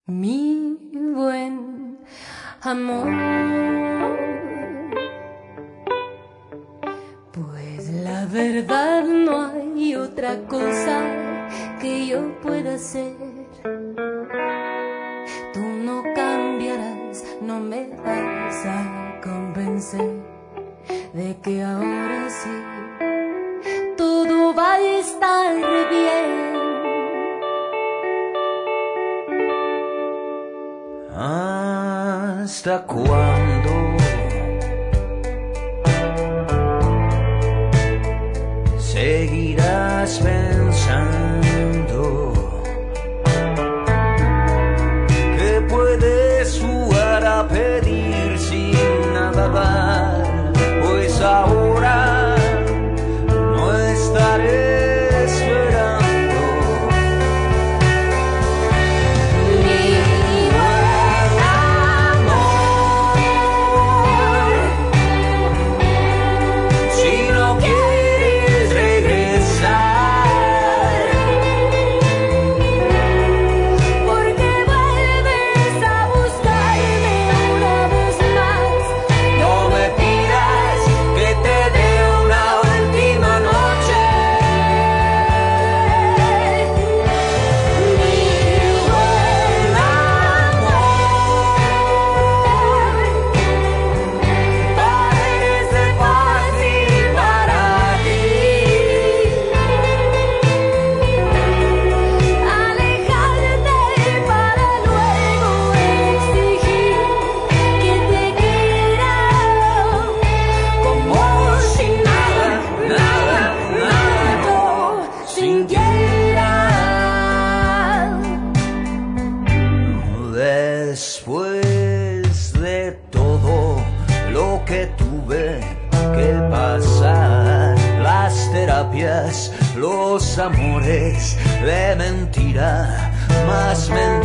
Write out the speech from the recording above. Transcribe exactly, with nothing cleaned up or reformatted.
Mi buen amor, pues la verdad no hay otra cosa que yo pueda hacer. Tú no cambiarás, no me vas a convencer de que ahora sí todo va a estar bien. ¿Hasta cuándo seguirás pensando que puedes jugar a pedir sin nada dar? Pues ahora no estaré esperando. Después de todo lo que tuve que pasar, las terapias, los amores de mentira, más mentiras.